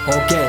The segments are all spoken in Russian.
Окей.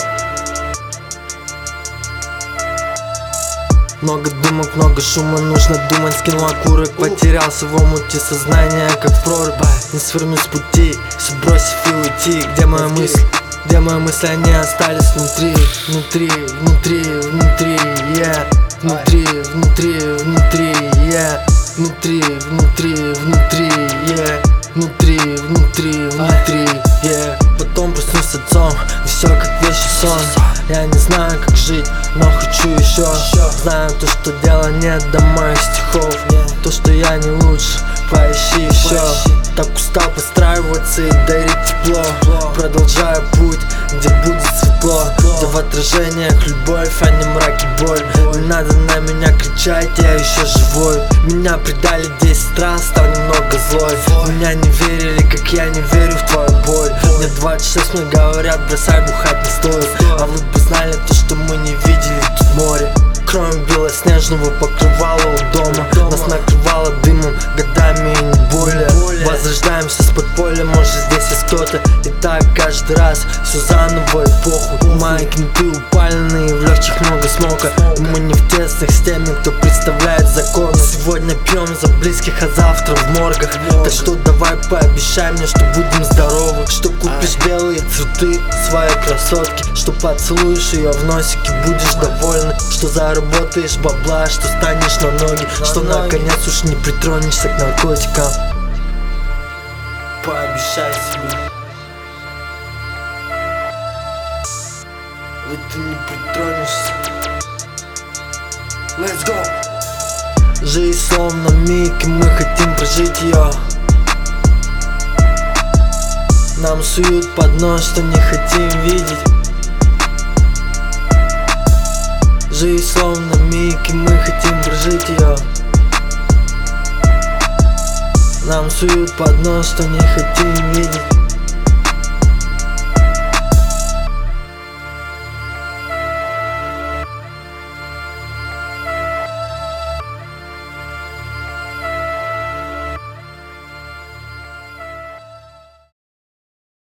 Много думок, много шума, нужно думать. Скинул окурок, потерялся в омуте сознания, как в прорубь. Не сверну с пути, все бросив и уйти. Где моя мысль? Где мои мысли? Они остались внутри, внутри, внутри, внутри, yeah. Внутри, внутри, внутри, yeah. Внутри, внутри, внутри, yeah. Внутри, внутри, внутри, yeah. Потом проснусь с отцом, и все как вещий сон. Я не знаю, как жить, но хочу еще. Знаю то, что дела нет до моих стихов. То, что я не лучше, поищи еще. Так устал подстраиваться и дарить тепло. Продолжаю путь, где будет светло, где в отражениях любовь, а не мрак и боль. Не надо на меня кричать, я еще живой. Меня предали 10 раз, стал немного злой. Меня не верили, как я не верю в твою боль. Мне 26, мне говорят, бросай, бухать не стоит. А вы бы знали то, что мы не видели тут море. Кроме белоснежного покрывала у дома, нас накрывало дымом годами и не более. Возрождаемся с подполья, может здесь есть кто-то. И так каждый раз, все заново и похуй. Мои книты упаленные, в легких много смока. И мы не в тесных с теми, кто представляет законы. Сегодня пьем за близких, а завтра в моргах. Так что давай пообещай мне, что будем здоровы. Что купишь белые цветы своей красотки, что поцелуешь ее в носике, будешь довольна. Что заработаешь бабла, что станешь на ноги, что наконец уж не притронешься к наркотикам. Пообещай себе, ведь ты не притронешься. Let's go! Жизнь словно миг, и мы хотим прожить ее. Нам суют под нос, что не хотим видеть. Жизнь словно миг, и мы хотим прожить ее. Нам суют под нос, что не хотим видеть.